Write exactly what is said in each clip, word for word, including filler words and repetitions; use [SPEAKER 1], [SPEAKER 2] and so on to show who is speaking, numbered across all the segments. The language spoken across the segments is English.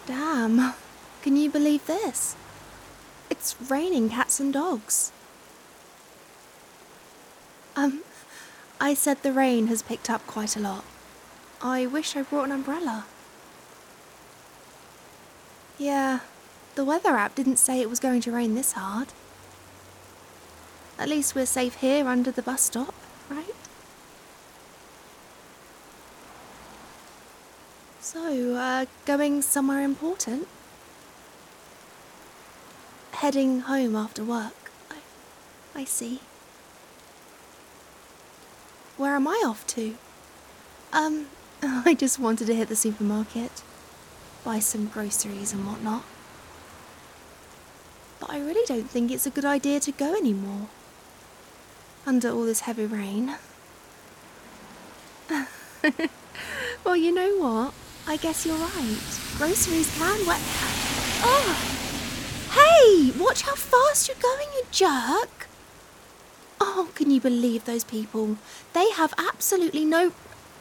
[SPEAKER 1] Damn, can you believe this? It's raining cats and dogs. Um, I said the rain has picked up quite a lot. I wish I brought an umbrella. Yeah, the weather app didn't say it was going to rain this hard. At least we're safe here under the bus stop, right? So, uh, going somewhere important? Heading home after work. I, I see. Where am I off to? Um, I just wanted to hit the supermarket. Buy some groceries and whatnot. But I really don't think it's a good idea to go anymore. Under all this heavy rain. Well, you know what? I guess you're right. Groceries can wet... Oh! Hey! Watch how fast you're going, you jerk! Oh, can you believe those people? They have absolutely no...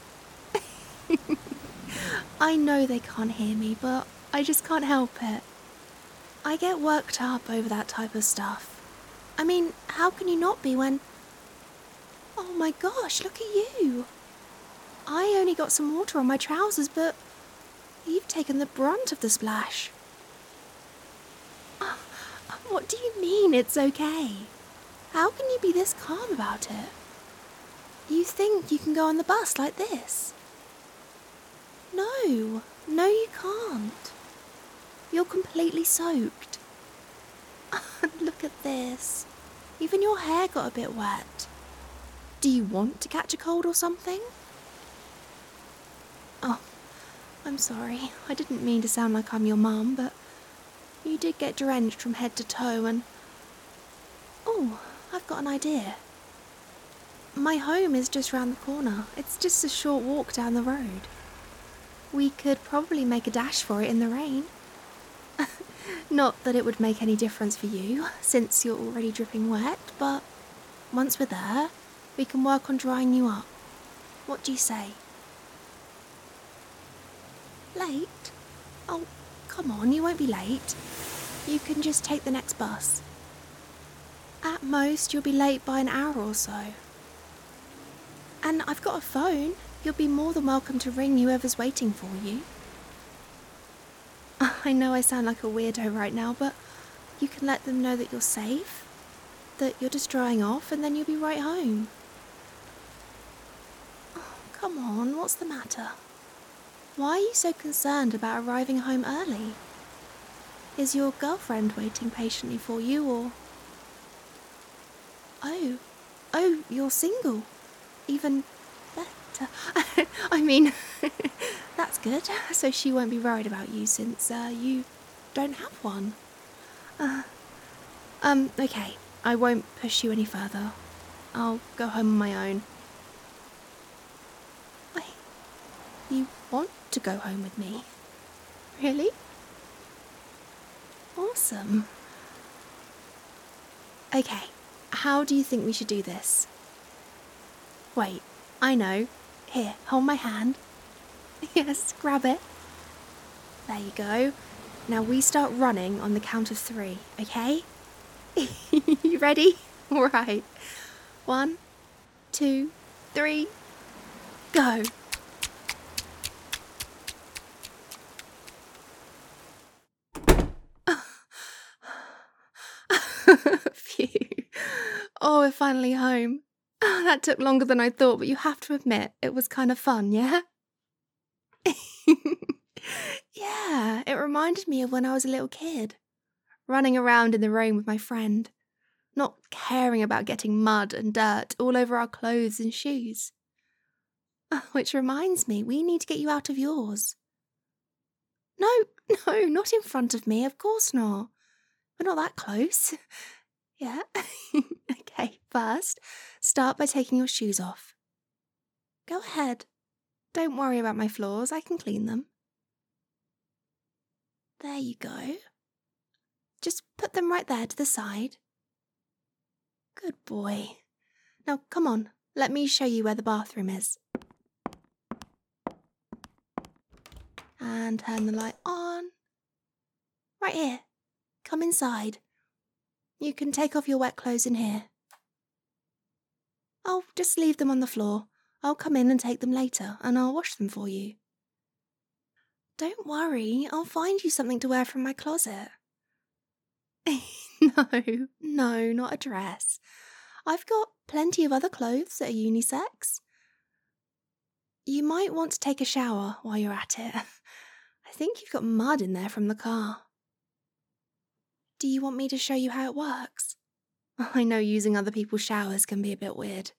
[SPEAKER 1] I know they can't hear me, but I just can't help it. I get worked up over that type of stuff. I mean, how can you not be when... Oh my gosh, look at you. I only got some water on my trousers, but you've taken the brunt of the splash. Oh, what do you mean it's okay? How can you be this calm about it? You think you can go on the bus like this? No, no you can't. You're completely soaked. Look at this. Even your hair got a bit wet. Do you want to catch a cold or something? Oh, I'm sorry. I didn't mean to sound like I'm your mum, but you did get drenched from head to toe and... Oh, I've got an idea. My home is just round the corner. It's just a short walk down the road. We could probably make a dash for it in the rain. Not that it would make any difference for you, since you're already dripping wet, but once we're there, we can work on drying you up. What do you say? Late? Oh, come on, you won't be late. You can just take the next bus. At most, you'll be late by an hour or so. And I've got a phone. You'll be more than welcome to ring whoever's waiting for you. I know I sound like a weirdo right now, but you can let them know that you're safe, that you're just drying off, and then you'll be right home. Oh, come on, what's the matter? Why are you so concerned about arriving home early? Is your girlfriend waiting patiently for you, or... Oh, oh, you're single. Even better. I mean, that's good. So she won't be worried about you since uh, you don't have one. Uh, um, okay. I won't push you any further. I'll go home on my own. Wait, you want to go home with me? Really? Awesome. Okay, how do you think we should do this? Wait, I know. Here, hold my hand. Yes, grab it. There you go. Now we start running on the count of three, okay? You ready? All right. One, two, three, go. Phew. Oh, we're finally home. That took longer than I thought, but you have to admit, it was kind of fun, yeah? Yeah, it reminded me of when I was a little kid, running around in the rain with my friend, not caring about getting mud and dirt all over our clothes and shoes. Which reminds me, we need to get you out of yours. No, no, not in front of me, of course not. We're not that close. Yeah? Okay, first, start by taking your shoes off. Go ahead. Don't worry about my floors, I can clean them. There you go. Just put them right there to the side. Good boy. Now, come on, let me show you where the bathroom is. And turn the light on. here. Come inside. You can take off your wet clothes in here. Oh, just leave them on the floor. I'll come in and take them later, and I'll wash them for you. Don't worry, I'll find you something to wear from my closet. No, no, not a dress. I've got plenty of other clothes that are unisex. You might want to take a shower while you're at it. I think you've got mud in there from the car. Do you want me to show you how it works? I know using other people's showers can be a bit weird.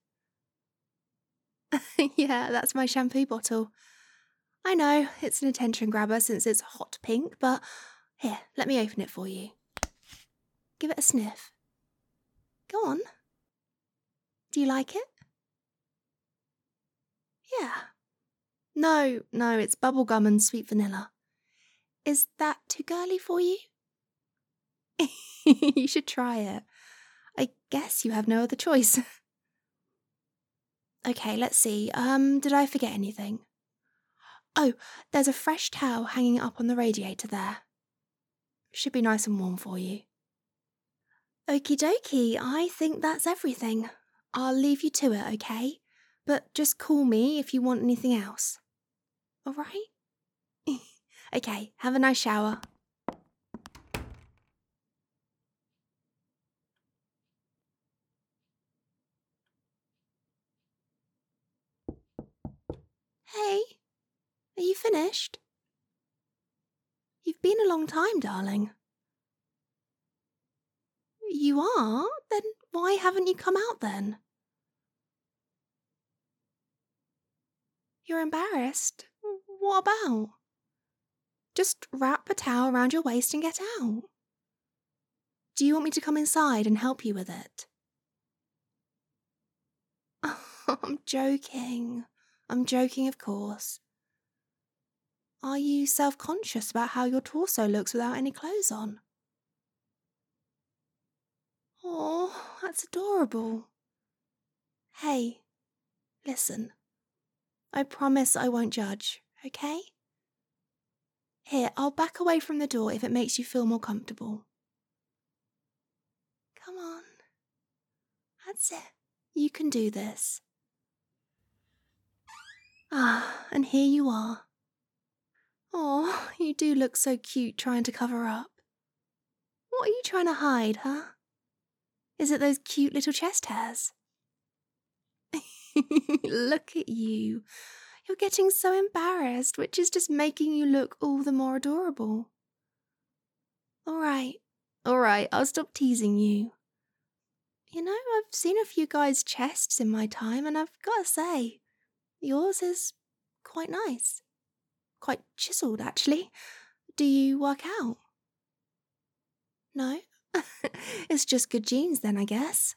[SPEAKER 1] Yeah, that's my shampoo bottle. I know, it's an attention grabber since it's hot pink, but here, let me open it for you. Give it a sniff. Go on. Do you like it? Yeah. No, no, it's bubblegum and sweet vanilla. Is that too girly for you? You should try it. I guess you have no other choice. Okay, let's see. Um, did I forget anything? Oh, there's a fresh towel hanging up on the radiator there. Should be nice and warm for you. Okie dokie, I think that's everything. I'll leave you to it, okay? But just call me if you want anything else. All right? Okay, have a nice shower. Hey, are you finished? You've been a long time, darling. You are? Then why haven't you come out then? You're embarrassed? What about? Just wrap a towel around your waist and get out. Do you want me to come inside and help you with it? Oh, I'm joking. I'm joking, of course. Are you self-conscious about how your torso looks without any clothes on? Oh, that's adorable. Hey, listen. I promise I won't judge, okay? Here, I'll back away from the door if it makes you feel more comfortable. Come on. That's it. You can do this. Ah, and here you are. Oh, you do look so cute trying to cover up. What are you trying to hide, huh? Is it those cute little chest hairs? Look at you. You're getting so embarrassed, which is just making you look all the more adorable. All right, all right, I'll stop teasing you. You know, I've seen a few guys' chests in my time, and I've got to say, yours is quite nice. Quite chiseled, actually. Do you work out? No? It's just good genes then, I guess.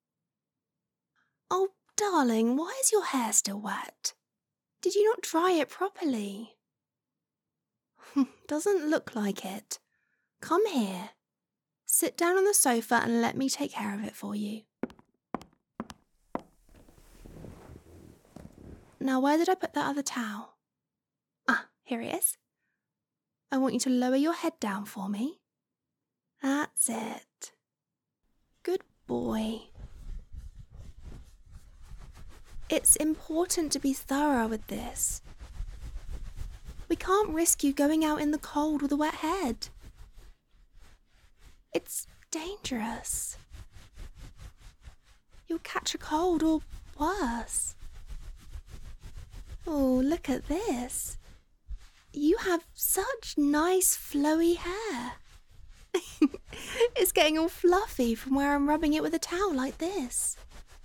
[SPEAKER 1] Oh, darling, why is your hair still wet? Did you not dry it properly? Doesn't look like it. Come here. Sit down on the sofa and let me take care of it for you. Now, where did I put that other towel? Ah, here it is. I want you to lower your head down for me. That's it. Good boy. It's important to be thorough with this. We can't risk you going out in the cold with a wet head. It's dangerous. You'll catch a cold or worse. Oh, look at this. You have such nice flowy hair. It's getting all fluffy from where I'm rubbing it with a towel like this.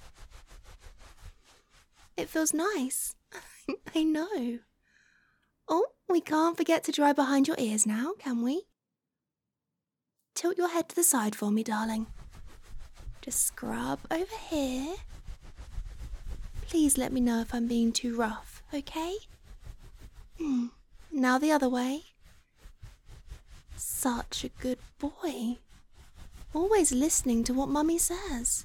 [SPEAKER 1] It feels nice. I know. Oh, we can't forget to dry behind your ears now, can we? Tilt your head to the side for me, darling. Just scrub over here. Please let me know if I'm being too rough, okay? Hmm. Now the other way. Such a good boy. Always listening to what Mummy says.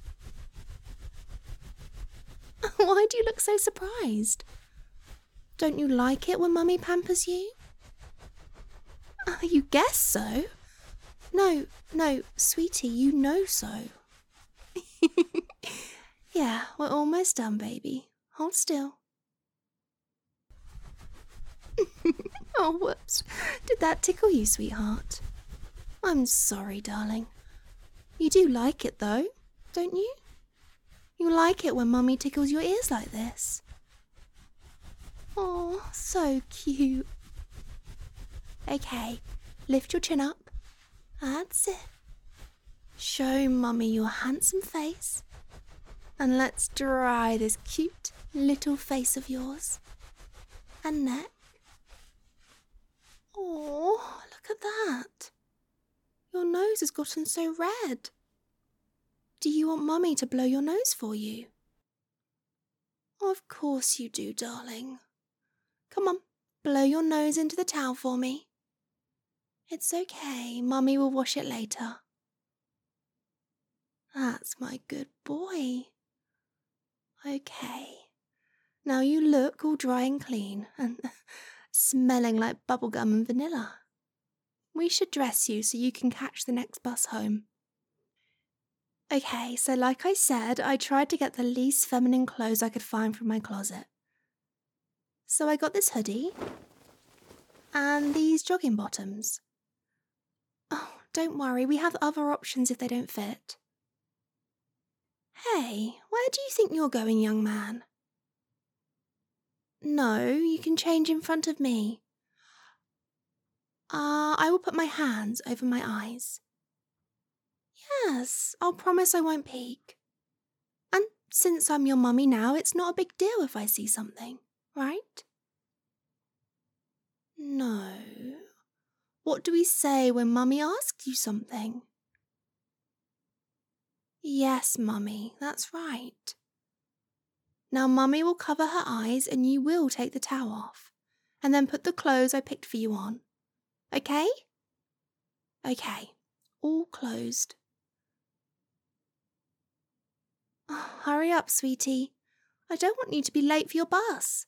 [SPEAKER 1] Why do you look so surprised? Don't you like it when Mummy pampers you? Uh, you guess so. No, no, sweetie, you know so. Yeah, we're almost done, baby. Hold still. Oh, whoops. Did that tickle you, sweetheart? I'm sorry, darling. You do like it, though, don't you? You like it when Mummy tickles your ears like this. Oh, so cute. Okay, lift your chin up. That's it. Show Mummy your handsome face. And let's dry this cute little face of yours. And neck. Oh, look at that. Your nose has gotten so red. Do you want Mummy to blow your nose for you? Of course you do, darling. Come on, blow your nose into the towel for me. It's okay, Mummy will wash it later. That's my good boy. Okay. Now you look all dry and clean and smelling like bubblegum and vanilla. We should dress you so you can catch the next bus home. Okay, so like I said, I tried to get the least feminine clothes I could find from my closet. So I got this hoodie and these jogging bottoms. Oh, don't worry, we have other options if they don't fit. Hey, where do you think you're going, young man? No, you can change in front of me. Ah, uh, I will put my hands over my eyes. Yes, I'll promise I won't peek. And since I'm your mummy now, it's not a big deal if I see something, right? No. What do we say when Mummy asks you something? Yes, Mummy, that's right. Now Mummy will cover her eyes and you will take the towel off, and then put the clothes I picked for you on. Okay? Okay, all closed. Oh, hurry up, sweetie. I don't want you to be late for your bus.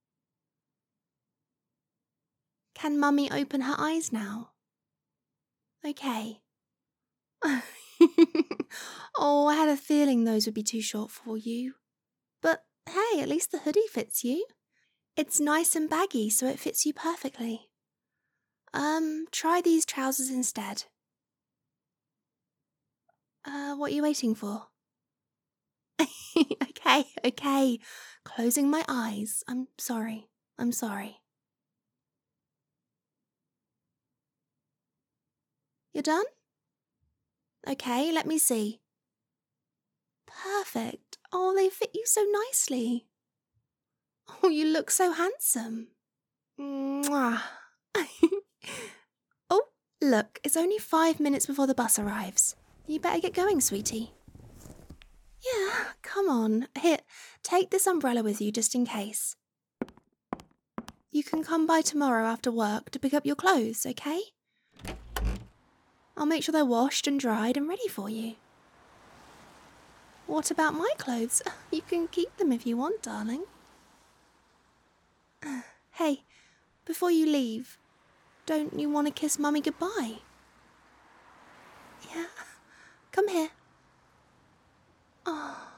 [SPEAKER 1] Can Mummy open her eyes now? Okay. Oh, I had a feeling those would be too short for you. But hey, at least the hoodie fits you. It's nice and baggy, so it fits you perfectly. Um, try these trousers instead. Uh, what are you waiting for? Okay, okay. Closing my eyes. I'm sorry. I'm sorry. You're done? Okay, let me see. Perfect. Oh, they fit you so nicely. Oh, you look so handsome. Mwah. Oh, look, it's only five minutes before the bus arrives. You better get going, sweetie. Yeah, come on. Here, take this umbrella with you just in case. You can come by tomorrow after work to pick up your clothes, okay? I'll make sure they're washed and dried and ready for you. What about my clothes? You can keep them if you want, darling. Hey, before you leave, don't you want to kiss Mummy goodbye? Yeah? Come here. Oh.